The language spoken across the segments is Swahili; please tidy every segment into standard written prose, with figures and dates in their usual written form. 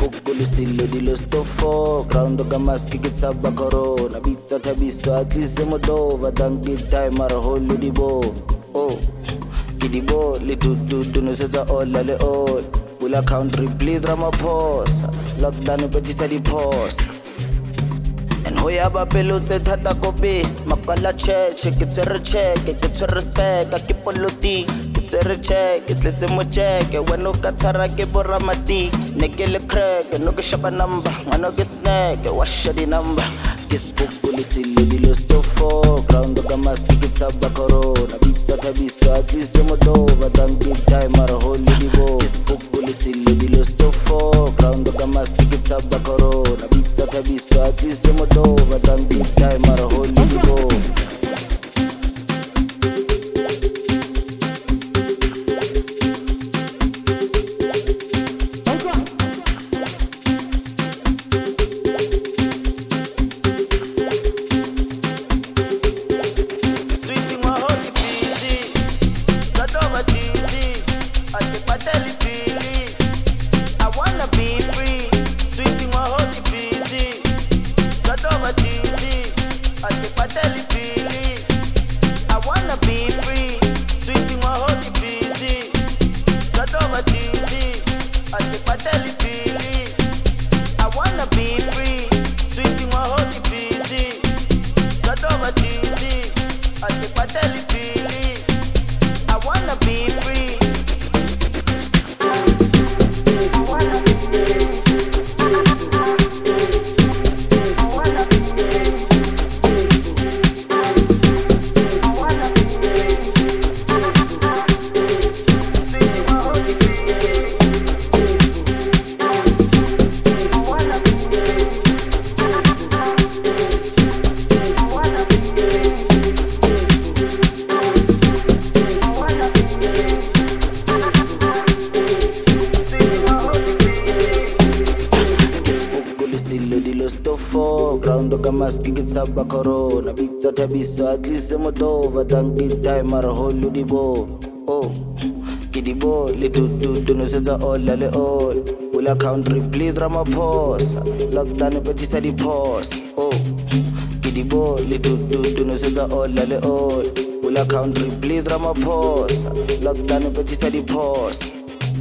Pukulisilo dilo stofo Ground ka maski kitsaba corona Pizza tabiso at least Modova Danki time mara holo di bo Oh Kidibo li tutu no setsa all le all Pula country please Ramaphosa Lockdown petisa di pause And hoya ba pelo tse thata kope Makala cheche ke tsere cheke ke tsere respect ke poloti ke tsere cheke tletse mo cheke wena ka thara ke boramati ne ke le crack no ke shaba number ngano ke snack washa di number ke spokulisilo dilo stofo ground ka maski ke tsaba corona Pizza tabiso at least Modova Danki time mara holo di bo ke spokulisilo dilo stofo ground ka maski ke tsaba corona Pizza tabiso at least Modova Danki time mara holo di bo Ground ka maski ke tsaba corona Pizza tabiso at least Modova Danki time mara holo di bo Oh Kidibo li tutu no setsa all le all Pula country please Ramaphosa Lockdown petisa di pause Oh Kidibo li tutu no setsa all le all Pula country please Ramaphosa Lockdown petisa di pause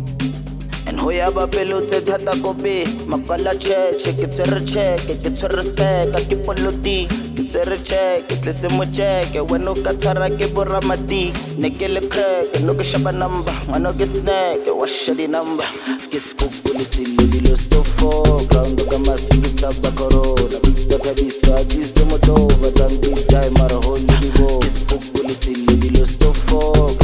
Hoya ba pelo tse thata kope Makala cheche ke tsere cheke ke tsere respect ke poloti ke tsere cheke tletse mo cheke wena ka thara ke boramati ne ke le crack no ke shaba number ngano ke snack washa di number ke spokulisilo dilo stofo ground ka maski ke tsaba corona Pizza tabiso at least Modova Danki time mara holo di bo ke spokulisilo dilo stofo